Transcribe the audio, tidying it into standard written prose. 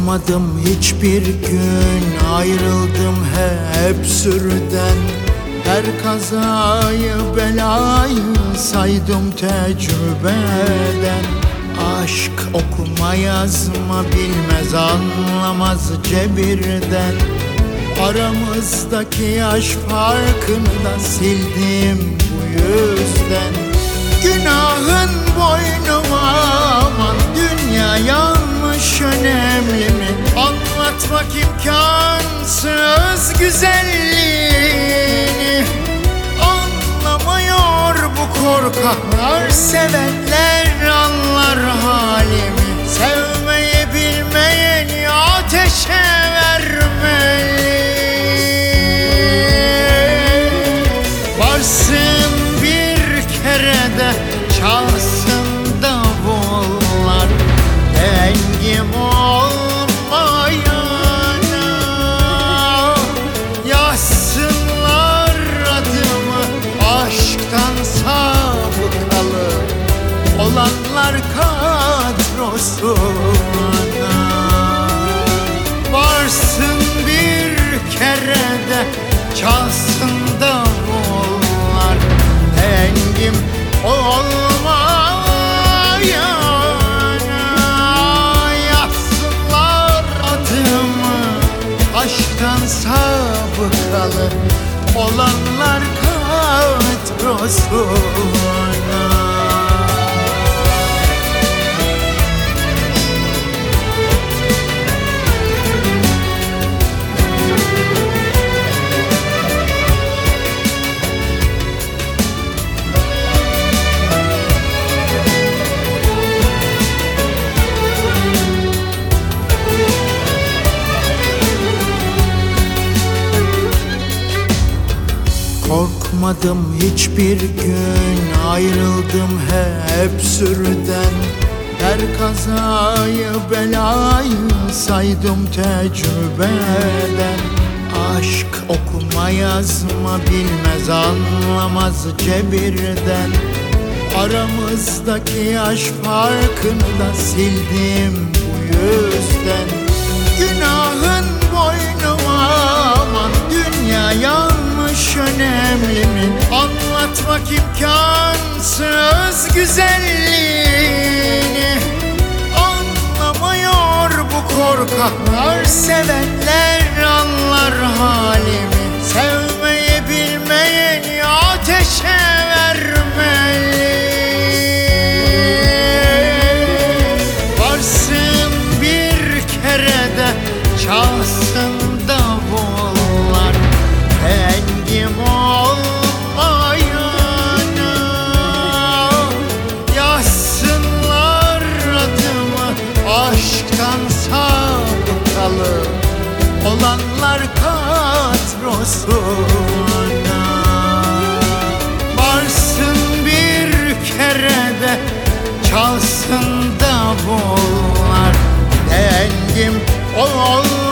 Korkmadım hiçbir gün, ayrıldım hep sürüden. Her kazayı belayı saydım tecrübeden. Aşk okuma yazma bilmez, anlamaz cebirden. Aramızdaki yaş farkını da sildim bu yüzden. Günahın boynuma, aman dünya yanlış önemli mi? Anlatmak imkansız güzelliğini. Anlamıyor bu korkaklar, sevenler anlar halimi. Sevmeyi bilmeyeni ateşe vermeli. Varsın bir kere de çalsın davullar, dengim olmayana. Yazsınlar adımı aşktan sabıkalı olanlar kadrosuna. Varsın bir kere de çalsın davullar, dengim olmayana. Yazsınlar adımı aşktan sabıkalı olanlar kadrosuna. Korkmadım hiçbir gün, ayrıldım hep sürüden. Her kazayı belayı saydım tecrübeden. Aşk okuma yazma bilmez, anlamaz cebirden. Aramızdaki yaş farkını da sildim bu yüzden. Günahın boynuma, aman dünya yanlış önemli mi? Anlatmak imkansız güzelliğini. Anlamıyor bu korkaklar, sevenler anlar halimi. Sevmeyi bilmeyeni ateşe vermeli. Varsın bir kere de çalsın davullar, dengim olmayana. Yazsınlar adımı aşktan sabıkalı olanlar kadrosuna. Varsın bir kere de çalsın davullar, dengim olmayana.